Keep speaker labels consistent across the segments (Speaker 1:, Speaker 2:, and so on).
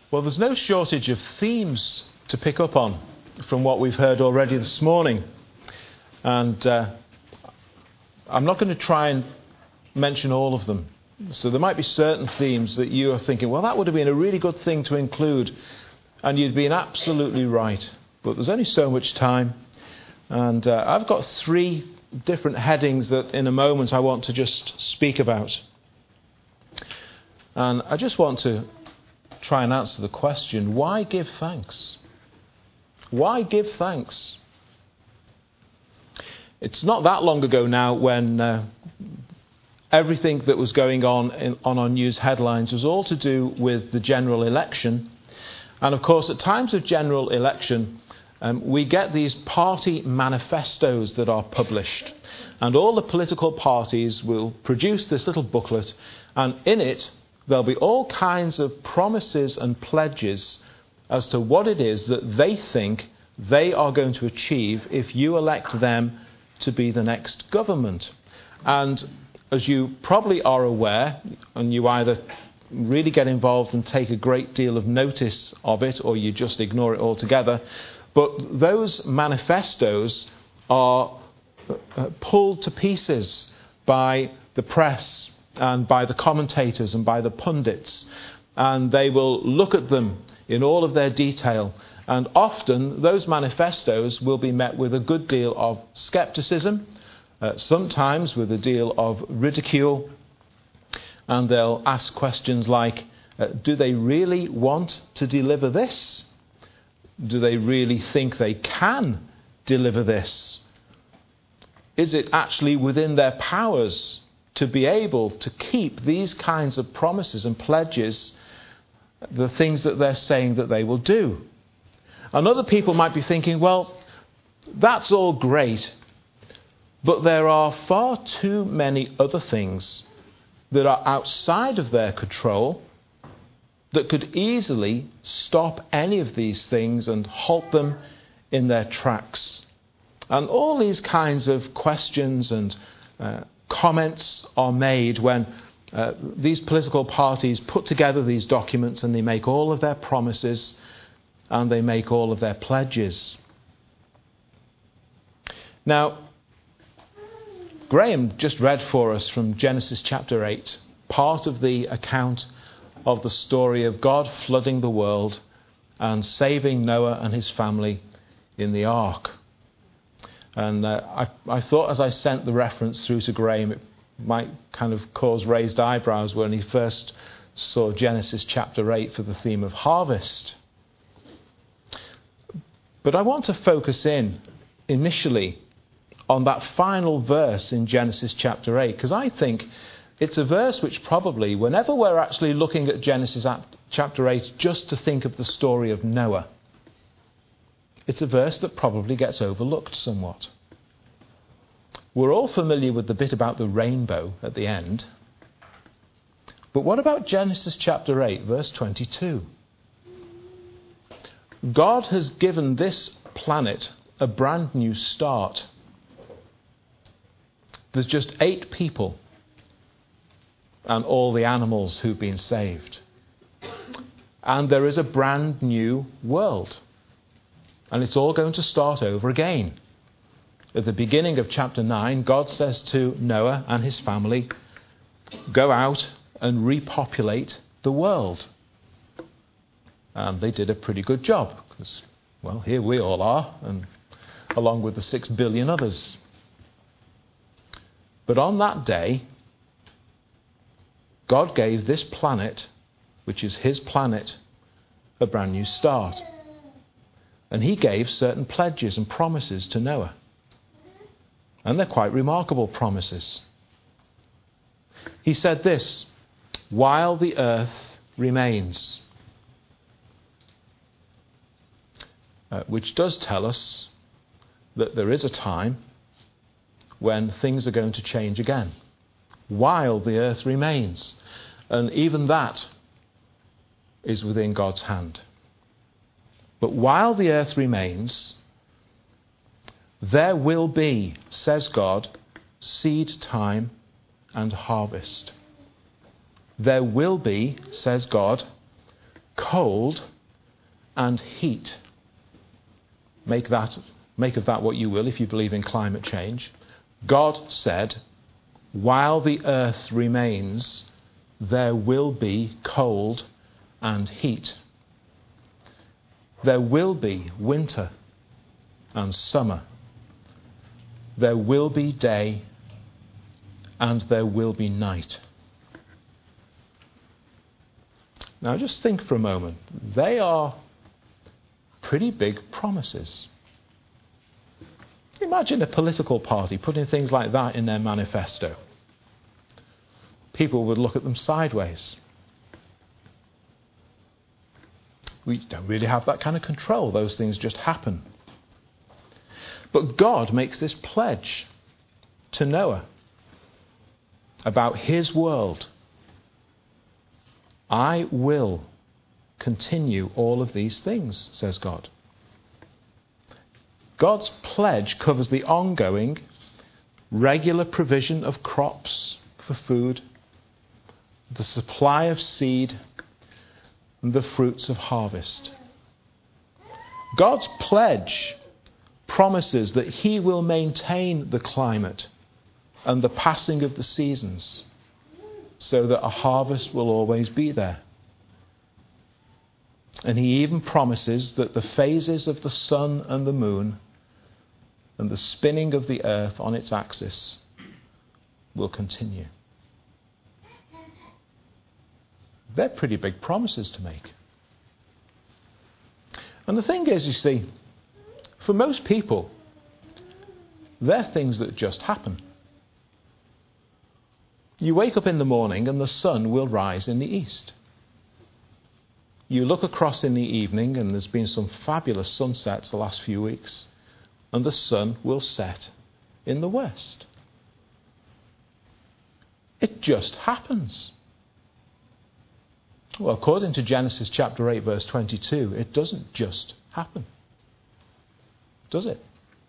Speaker 1: Well, there's no shortage of themes to pick up on from what we've heard already this morning. And I'm not going to try and mention all of them. So there might be certain themes that you are thinking, well, that would have been a really good thing to include. And you'd been absolutely right. But there's only so much time. And I've got 3 different headings that in a moment I want to just speak about. And I just want to try and answer the question, why give thanks? Why give thanks? It's not that long ago now when everything that was going on our news headlines was all to do with the general election. And of course, at times of general election, we get these party manifestos that are published. And all the political parties will produce this little booklet, and in it there'll be all kinds of promises and pledges as to what it is that they think they are going to achieve if you elect them to be the next government. And as you probably are aware, and you either really get involved and take a great deal of notice of it, or you just ignore it altogether, but those manifestos are pulled to pieces by the press and by the commentators and by the pundits, and they will look at them in all of their detail, and often those manifestos will be met with a good deal of scepticism, sometimes with a deal of ridicule, and they'll ask questions like, do they really want to deliver this? Do they really think they can deliver this? Is it actually within their powers to be able to keep these kinds of promises and pledges, the things that they're saying that they will do? And other people might be thinking, well, that's all great, but there are far too many other things that are outside of their control that could easily stop any of these things and halt them in their tracks. And all these kinds of questions and comments are made when these political parties put together these documents, and they make all of their promises and they make all of their pledges. Now, Graham just read for us from Genesis chapter 8, part of the account of the story of God flooding the world and saving Noah and his family in the ark. And I thought as I sent the reference through to Graham, it might kind of cause raised eyebrows when he first saw Genesis chapter 8 for the theme of harvest. But I want to focus in initially on that final verse in Genesis chapter 8, because I think it's a verse which probably, whenever we're actually looking at Genesis chapter 8 just to think of the story of Noah, it's a verse that probably gets overlooked somewhat. We're all familiar with the bit about the rainbow at the end. But what about Genesis chapter 8, verse 22? God has given this planet a brand new start. There's just 8 people and all the animals who've been saved. And there is a brand new world. And it's all going to start over again. At the beginning of chapter 9, God says to Noah and his family, go out and repopulate the world. And they did a pretty good job, because, well, here we all are, and along with the 6 billion others. But on that day, God gave this planet, which is his planet, a brand new start. And he gave certain pledges and promises to Noah. And they're quite remarkable promises. He said this, while the earth remains. Which does tell us that there is a time when things are going to change again. While the earth remains. And even that is within God's hand. But while the earth remains, there will be, says God, seed time and harvest. There will be, says God, cold and heat. Make of that what you will if you believe in climate change. God said, while the earth remains, there will be cold and heat. There will be winter and summer. There will be day and there will be night. Now just think for a moment. They are pretty big promises. Imagine a political party putting things like that in their manifesto. People would look at them sideways. We don't really have that kind of control. Those things just happen. But God makes this pledge to Noah about his world. I will continue all of these things, says God. God's pledge covers the ongoing, regular provision of crops for food, the supply of seed, and the fruits of harvest. God's pledge promises that he will maintain the climate and the passing of the seasons so that a harvest will always be there. And he even promises that the phases of the sun and the moon and the spinning of the earth on its axis will continue. They're pretty big promises to make. And the thing is, you see, for most people, they're things that just happen. You wake up in the morning and the sun will rise in the east. You look across in the evening and there's been some fabulous sunsets the last few weeks, and the sun will set in the west. It just happens. Well, according to Genesis chapter 8, verse 22, it doesn't just happen. Does it?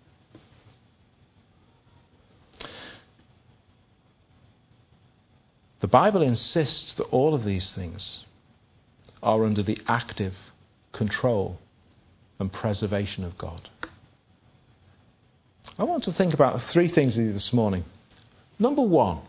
Speaker 1: The Bible insists that all of these things are under the active control and preservation of God. I want to think about three things with you this morning. Number one,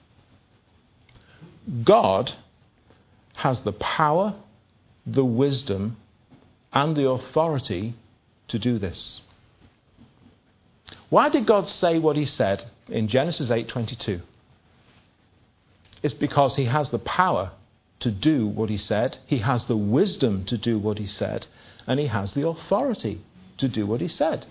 Speaker 1: God has the power, the wisdom, and the authority to do this. Why did God say what he said in Genesis 8:22? It's because he has the power to do what he said, he has the wisdom to do what he said, and he has the authority to do what he said.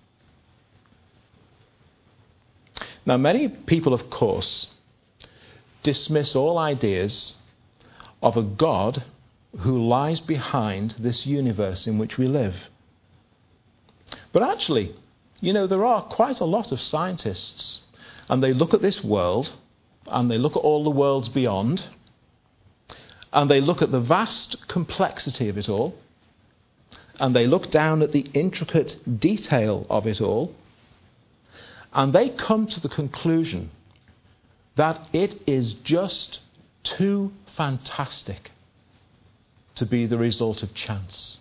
Speaker 1: Now, many people, of course, dismiss all ideas of a God who lies behind this universe in which we live. But actually, there are quite a lot of scientists, and they look at this world, and they look at all the worlds beyond, and they look at the vast complexity of it all, and they look down at the intricate detail of it all, and they come to the conclusion that it is just too fantastic to be the result of chance.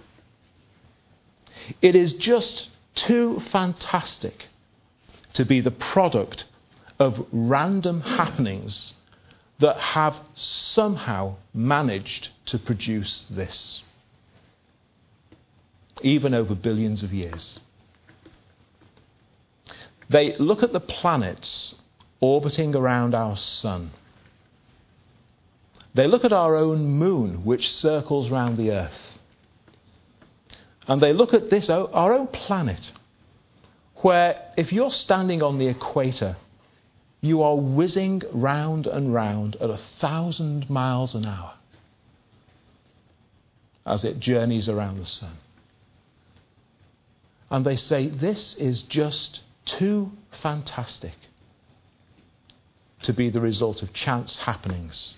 Speaker 1: It is just too fantastic to be the product of random happenings that have somehow managed to produce this, even over billions of years. They look at the planets orbiting around our sun. They look at our own moon, which circles round the earth. And they look at this, our own planet, where if you're standing on the equator, you are whizzing round and round at 1,000 miles an hour as it journeys around the sun. And they say, this is just too fantastic to be the result of chance happenings.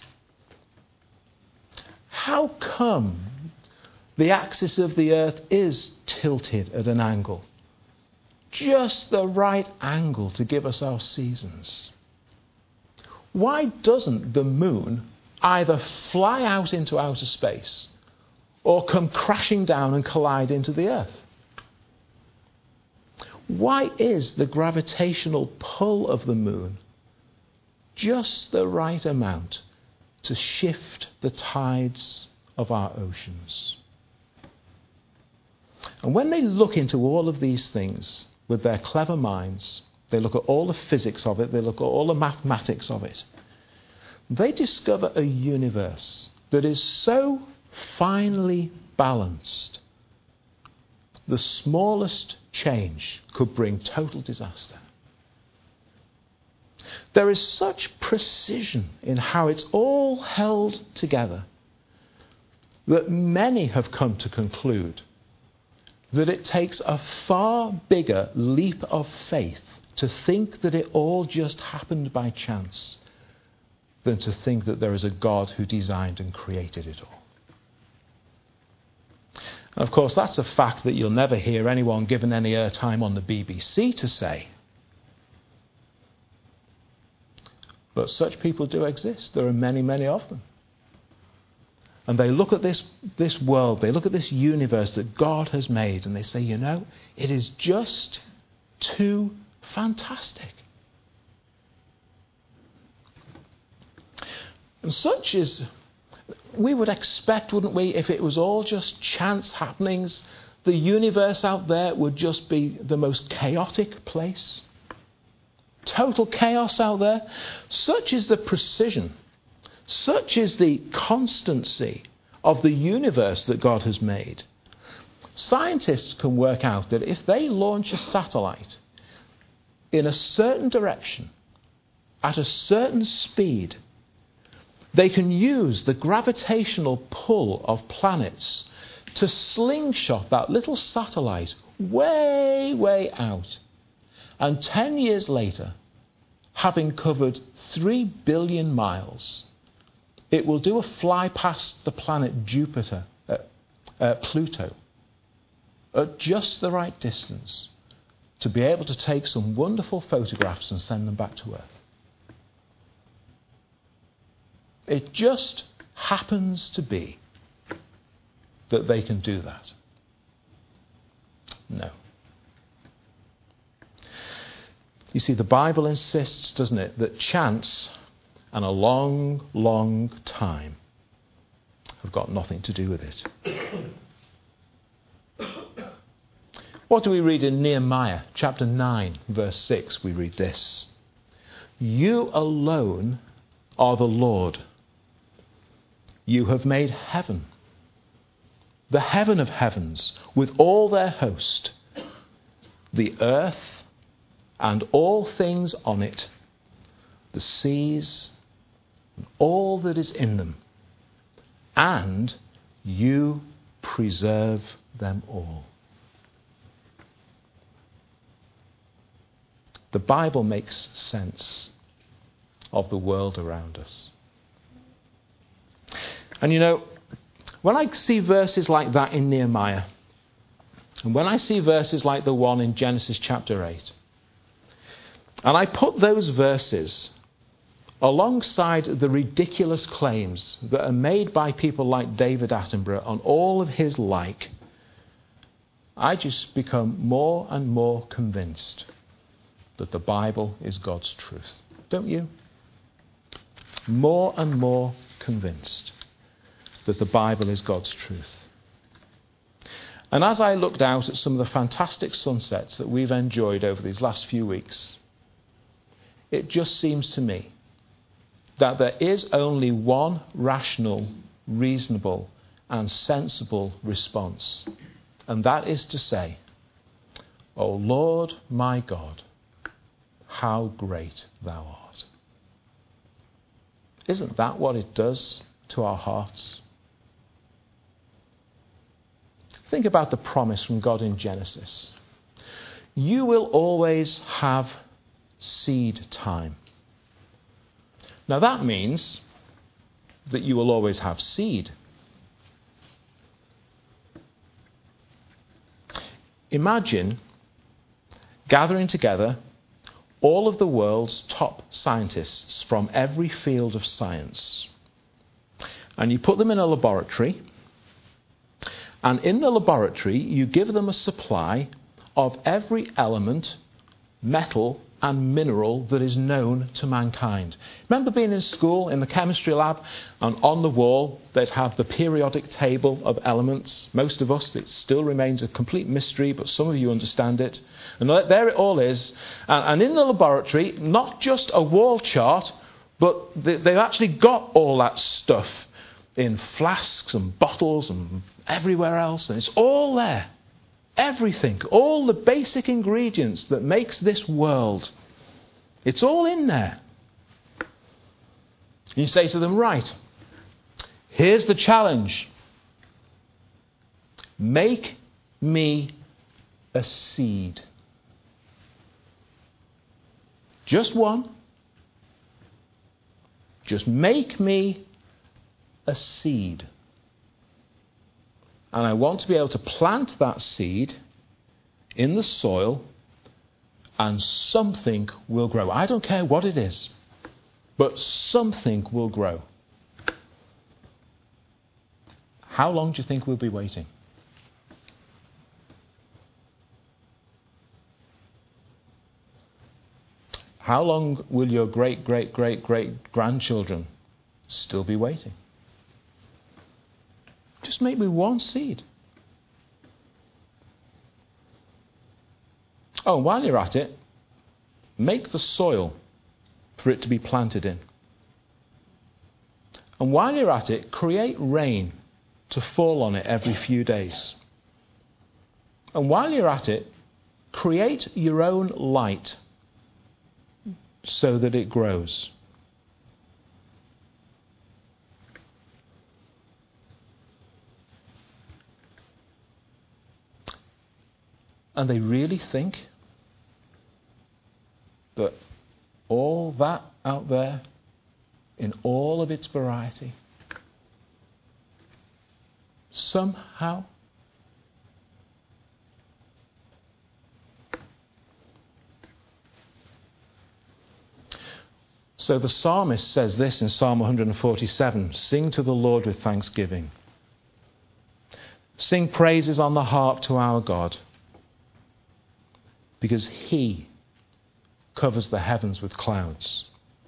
Speaker 1: How come the axis of the earth is tilted at an angle? Just the right angle to give us our seasons. Why doesn't the moon either fly out into outer space or come crashing down and collide into the earth? Why is the gravitational pull of the moon just the right amount to shift the tides of our oceans? And when they look into all of these things with their clever minds, they look at all the physics of it, they look at all the mathematics of it, they discover a universe that is so finely balanced, the smallest change could bring total disaster. There is such precision in how it's all held together that many have come to conclude that it takes a far bigger leap of faith to think that it all just happened by chance than to think that there is a God who designed and created it all. And of course, that's a fact that you'll never hear anyone given any airtime on the BBC to say. But such people do exist. There are many, many of them. And they look at this world, they look at this universe that God has made, and they say, you know, it is just too fantastic. And such is, we would expect, wouldn't we, if it was all just chance happenings, the universe out there would just be the most chaotic place. Total chaos out there. Such is the precision, such is the constancy of the universe that God has made. Scientists can work out that if they launch a satellite in a certain direction, at a certain speed, they can use the gravitational pull of planets to slingshot that little satellite way, way out. And 10 years later, having covered 3 billion miles, it will do a fly past the planet Pluto, at just the right distance to be able to take some wonderful photographs and send them back to Earth. It just happens to be that they can do that. No. You see, the Bible insists, doesn't it, that chance and a long, long time have got nothing to do with it. What do we read in Nehemiah chapter 9, verse 6? We read this. You alone are the Lord. You have made heaven, the heaven of heavens, with all their host, the earth and all things on it, the seas and all that is in them, and you preserve them all. The Bible makes sense of the world around us. And you know, when I see verses like that in Nehemiah, and when I see verses like the one in Genesis chapter 8, and I put those verses alongside the ridiculous claims that are made by people like David Attenborough on all of his like, I just become more and more convinced that the Bible is God's truth. Don't you? More and more convinced that the Bible is God's truth. And as I looked out at some of the fantastic sunsets that we've enjoyed over these last few weeks, it just seems to me that there is only one rational, reasonable, and sensible response. And that is to say, O Lord my God, how great thou art. Isn't that what it does to our hearts? Think about the promise from God in Genesis. You will always have seed time. Now that means that you will always have seed. Imagine gathering together all of the world's top scientists from every field of science. And you put them in a laboratory And in the laboratory, you give them a supply of every element, metal and mineral that is known to mankind. Remember being in school, in the chemistry lab, and on the wall they'd have the periodic table of elements. Most of us, it still remains a complete mystery, but some of you understand it. And there it all is. And in the laboratory, not just a wall chart, but they've actually got all that stuff in flasks and bottles and everywhere else, and it's all there. Everything, all the basic ingredients that makes this world, it's all in there. You say to them, right, here's the challenge. Make me a seed. Just one. Just make me a seed. And I want to be able to plant that seed in the soil and something will grow. I don't care what it is, but something will grow. How long do you think we'll be waiting? How long will your great-great-great-great-grandchildren still be waiting? Just make me one seed. Oh, while you're at it, make the soil for it to be planted in. And while you're at it, create rain to fall on it every few days. And while you're at it, create your own light so that it grows. And they really think that all that out there, in all of its variety, somehow So the psalmist says this in Psalm 147, sing to the Lord with thanksgiving. Sing praises on the harp to our God, because he covers the heavens with clouds.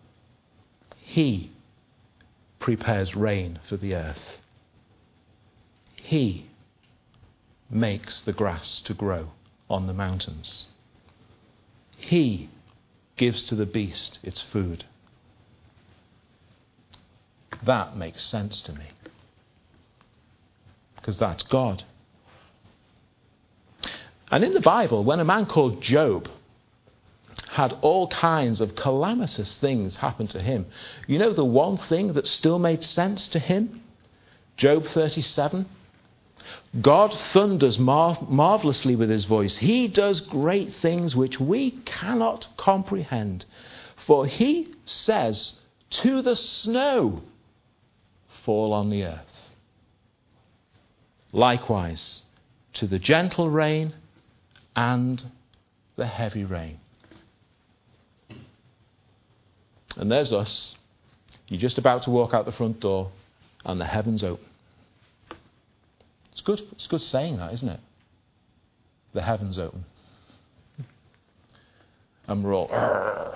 Speaker 1: He prepares rain for the earth. He makes the grass to grow on the mountains. He gives to the beast its food. That makes sense to me, because that's God. And in the Bible, when a man called Job had all kinds of calamitous things happen to him, you know the one thing that still made sense to him? Job 37. God thunders marvelously with his voice. He does great things which we cannot comprehend. For he says to the snow, fall on the earth. Likewise, to the gentle rain and the heavy rain. And there's us. You're just about to walk out the front door and the heavens open. It's good saying that, isn't it? The heavens open. And we're all... Argh.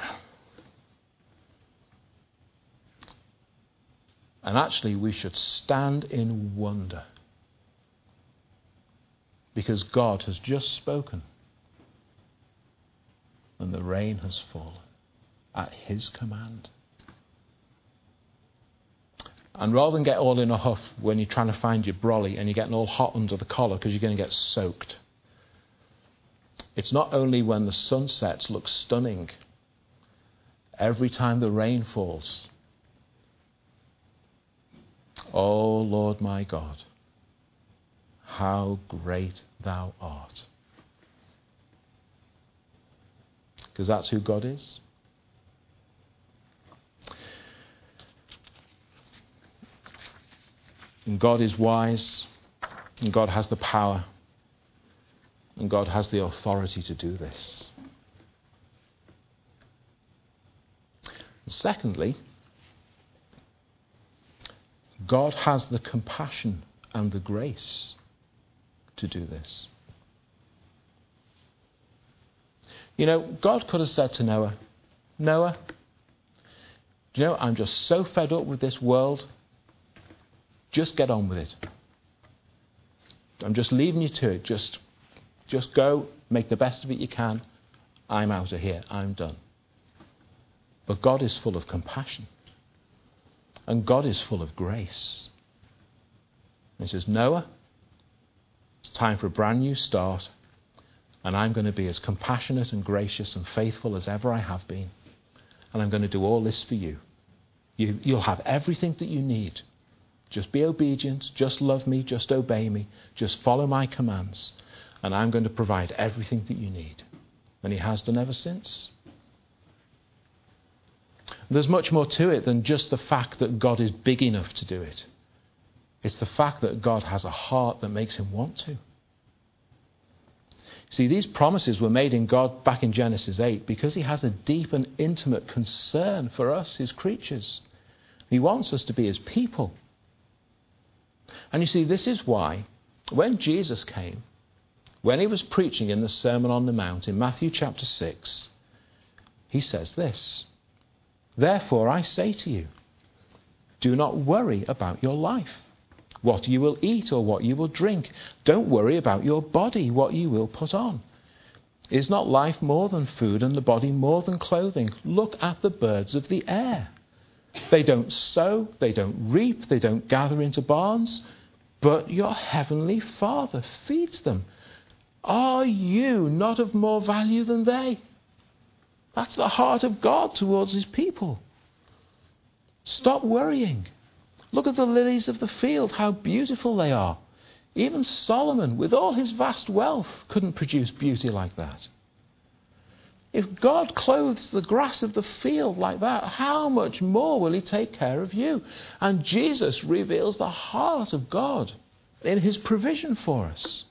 Speaker 1: And actually we should stand in wonder, because God has just spoken and the rain has fallen at his command. And rather than get all in a huff when you're trying to find your brolly and you're getting all hot under the collar because you're going to get soaked, it's not only when the sun sets looks stunning, every time the rain falls. O Lord my God, how great thou art. Because that's who God is. And God is wise, and God has the power, and God has the authority to do this. And secondly, God has the compassion and the grace to do this. You know, God could have said to Noah, Noah, do you know, I'm just so fed up with this world. Just get on with it. I'm just leaving you to it. Just go, make the best of it you can. I'm out of here. I'm done. But God is full of compassion. And God is full of grace. And he says, Noah, it's time for a brand new start. And I'm going to be as compassionate and gracious and faithful as ever I have been. And I'm going to do all this for you. You'll have everything that you need. Just be obedient. Just love me. Just obey me. Just follow my commands. And I'm going to provide everything that you need. And he has done ever since. There's much more to it than just the fact that God is big enough to do it. It's the fact that God has a heart that makes him want to. See, these promises were made in God back in Genesis 8 because he has a deep and intimate concern for us, his creatures. He wants us to be his people. And you see, this is why when Jesus came, when he was preaching in the Sermon on the Mount in Matthew chapter 6, he says this, therefore I say to you, do not worry about your life, what you will eat or what you will drink. Don't worry about your body, what you will put on. Is not life more than food and the body more than clothing? Look at the birds of the air. They don't sow, they don't reap, they don't gather into barns, but your heavenly Father feeds them. Are you not of more value than they? That's the heart of God towards his people. Stop worrying. Look at the lilies of the field, how beautiful they are. Even Solomon, with all his vast wealth, couldn't produce beauty like that. If God clothes the grass of the field like that, how much more will he take care of you? And Jesus reveals the heart of God in his provision for us.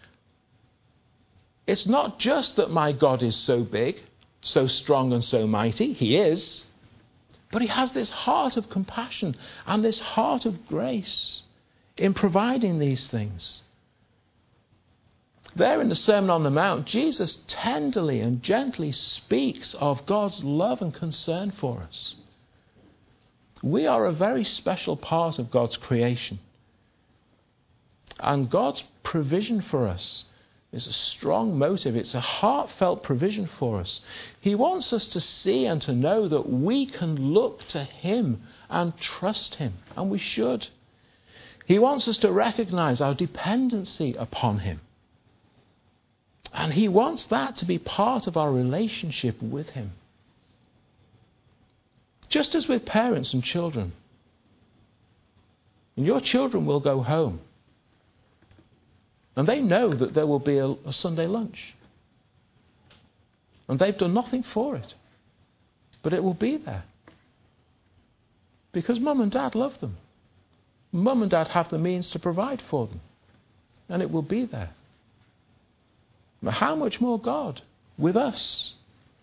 Speaker 1: It's not just that my God is so big, so strong and so mighty. He is. But he has this heart of compassion and this heart of grace in providing these things. There in the Sermon on the Mount, Jesus tenderly and gently speaks of God's love and concern for us. We are a very special part of God's creation. And God's provision for us is a strong motive. It's a heartfelt provision for us. He wants us to see and to know that we can look to him and trust him. And we should. He wants us to recognize our dependency upon him. And he wants that to be part of our relationship with him. Just as with parents and children. And your children will go home. And they know that there will be a Sunday lunch. And they've done nothing for it. But it will be there. Because mum and dad love them. Mum and dad have the means to provide for them. And it will be there. But how much more God with us?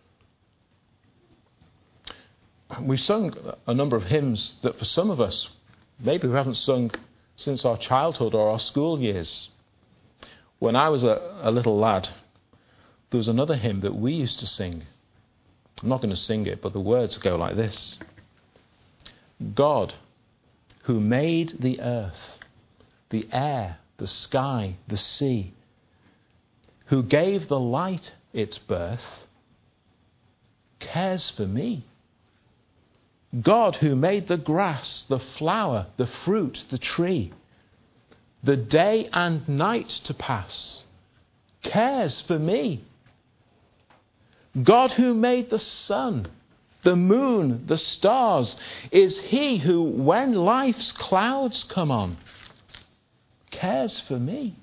Speaker 1: We've sung a number of hymns that for some of us, maybe we haven't sung since our childhood or our school years. When I was a little lad, there was another hymn that we used to sing. I'm not going to sing it, but the words go like this. God, who made the earth, the air, the sky, the sea, who gave the light its birth, cares for me. God, who made the grass, the flower, the fruit, the tree, the day and night to pass, cares for me. God who made the sun, the moon, the stars, is he who, when life's clouds come on, cares for me.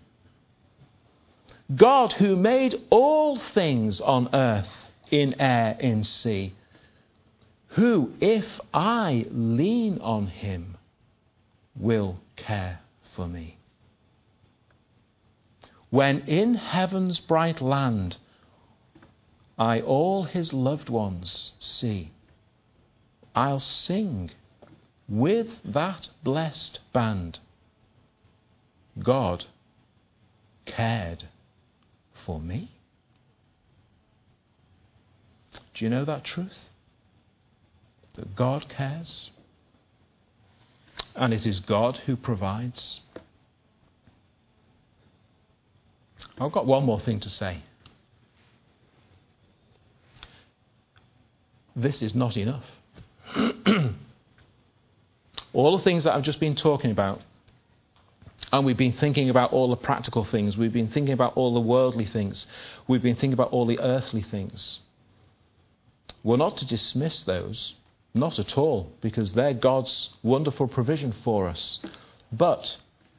Speaker 1: God who made all things on earth, in air, in sea, who, if I lean on him, will care for me. When in heaven's bright land I all his loved ones see, I'll sing with that blessed band, God cared for me? Do you know that truth? That God cares, and it is God who provides. I've got one more thing to say. This is not enough. All the things that I've just been talking about, and we've been thinking about all the practical things, we've been thinking about all the worldly things, we've been thinking about all the earthly things. We're not to dismiss those, not at all, because they're God's wonderful provision for us. But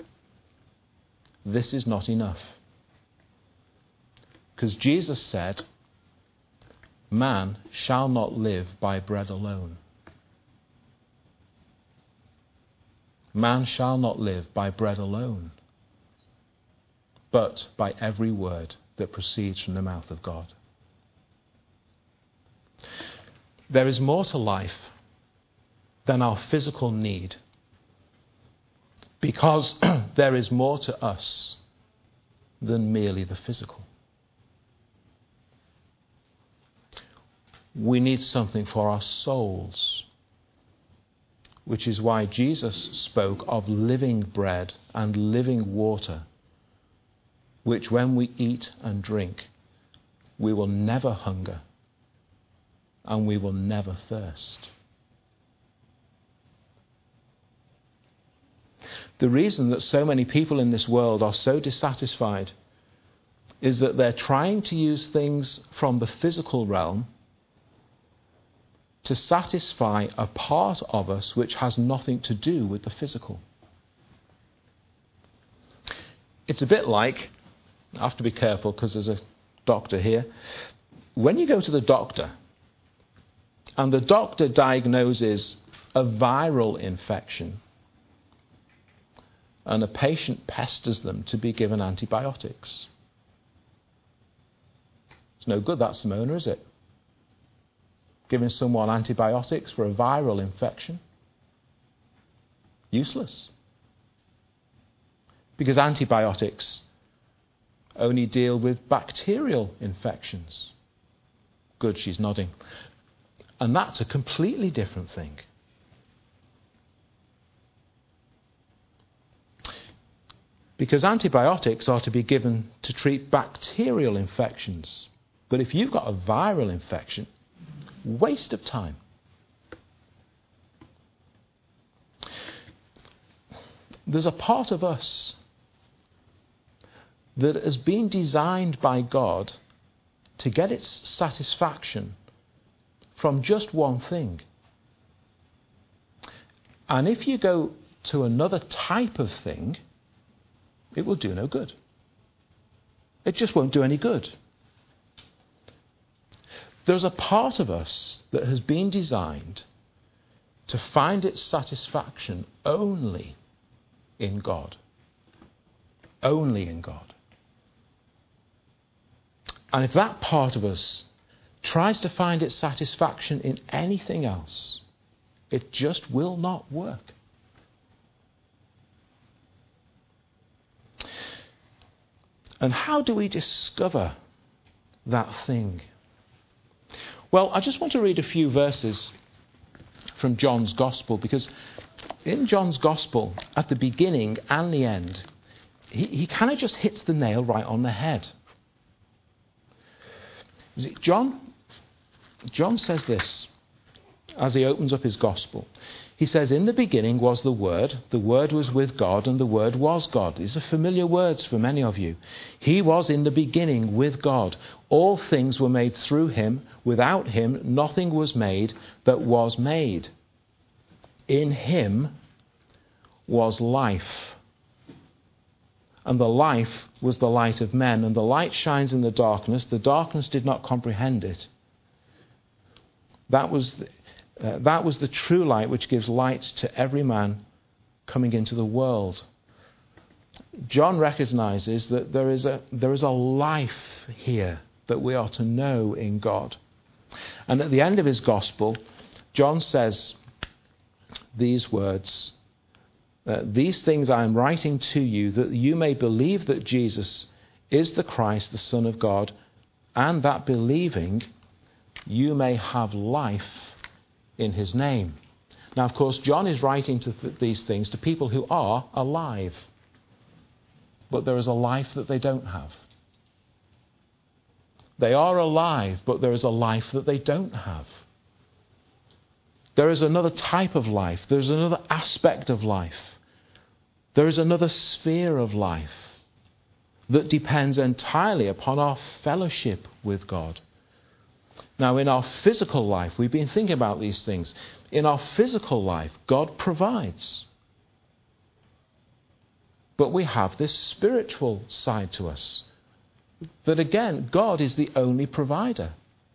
Speaker 1: this is not enough. Because Jesus said, man shall not live by bread alone. Man shall not live by bread alone, but by every word that proceeds from the mouth of God. There is more to life than our physical need, because there is more to us than merely the physical. We need something for our souls, which is why Jesus spoke of living bread and living water, which when we eat and drink, we will never hunger and we will never thirst. The reason that so many people in this world are so dissatisfied is that they're trying to use things from the physical realm to satisfy a part of us which has nothing to do with the physical. It's a bit like, I have to be careful because there's a doctor here. When you go to the doctor and the doctor diagnoses a viral infection and a patient pesters them to be given antibiotics, it's no good, that, Simona, is it? Giving someone antibiotics for a viral infection? Useless. Because antibiotics only deal with bacterial infections. Good, she's nodding. And that's a completely different thing. Because antibiotics are to be given to treat bacterial infections. But if you've got a viral infection, waste of time. There's a part of us that has been designed by God to get its satisfaction from just one thing. And if you go to another type of thing, it will do no good. It just won't do any good. There's a part of us that has been designed to find its satisfaction only in God. Only in God. And if that part of us tries to find its satisfaction in anything else, it just will not work. And how do we discover that thing? Well, I just want to read a few verses from John's Gospel, because in John's Gospel, at the beginning and the end, he kind of just hits the nail right on the head. John says this as he opens up his Gospel. He says, in the beginning was the Word was with God, and the Word was God. These are familiar words for many of you. He was in the beginning with God. All things were made through him. Without him, nothing was made that was made. In him was life. And the life was the light of men. And the light shines in the darkness. The darkness did not comprehend it. That was the true light which gives light to every man coming into the world. John recognizes that there is a life here that we are to know in God. And at the end of his gospel, John says these words, these things I am writing to you that you may believe that Jesus is the Christ, the Son of God, and that believing you may have life in his name. Now, of course, John is writing to these things to people who are alive, but there is a life that they don't have. They are alive, but there is a life that they don't have. There is another type of life. There is another aspect of life. There is another sphere of life that depends entirely upon our fellowship with God. Now, in our physical life, we've been thinking about these things. In our physical life, God provides. But we have this spiritual side to us. That again, God is the only provider.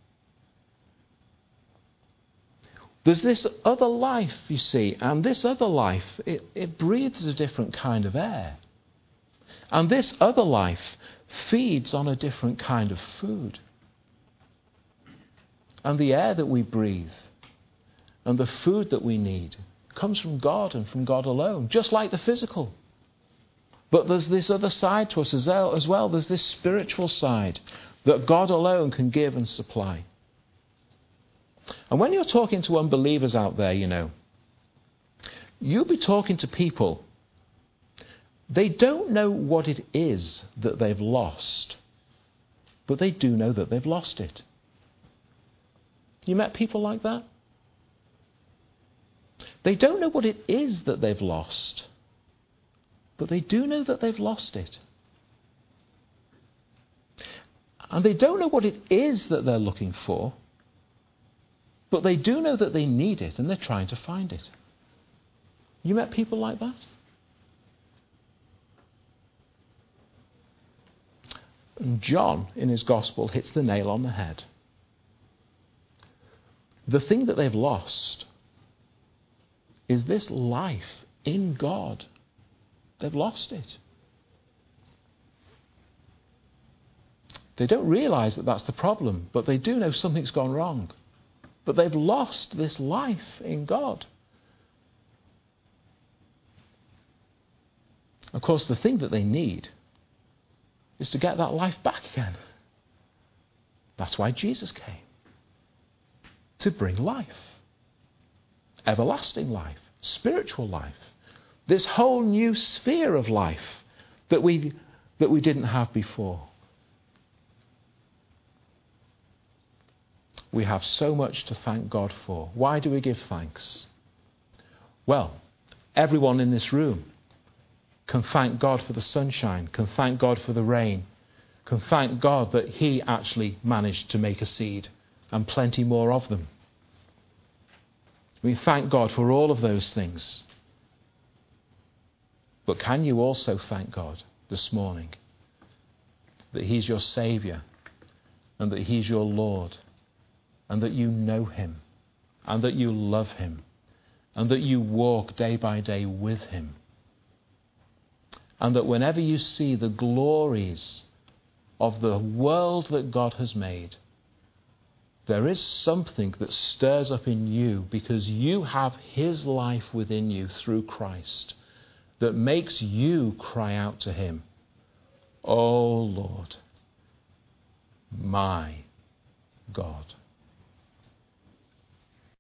Speaker 1: There's this other life, you see, and this other life, it breathes a different kind of air. And this other life feeds on a different kind of food. And the air that we breathe and the food that we need comes from God and from God alone, just like the physical. But there's this other side to us as well. There's this spiritual side that God alone can give and supply. And when you're talking to unbelievers out there, you'll be talking to people. They don't know what it is that they've lost, but they do know that they've lost it. You met people like that? They don't know what it is that they've lost, but they do know that they've lost it. And they don't know what it is that they're looking for, but they do know that they need it and they're trying to find it. You met people like that? And John, in his gospel, hits the nail on the head. The thing that they've lost is this life in God. They've lost it. They don't realize that that's the problem, but they do know something's gone wrong. But they've lost this life in God. Of course, the thing that they need is to get that life back again. That's why Jesus came. To bring life. Everlasting life. Spiritual life. This whole new sphere of life that we didn't have before. We have so much to thank God for. Why do we give thanks? Well, everyone in this room can thank God for the sunshine, can thank God for the rain, can thank God that he actually managed to make a seed and plenty more of them. We thank God for all of those things. But can you also thank God this morning that he's your Saviour and that he's your Lord and that you know him and that you love him and that you walk day by day with him? And that whenever you see the glories of the world that God has made, there is something that stirs up in you because you have his life within you through Christ that makes you cry out to him, "Oh Lord, my God."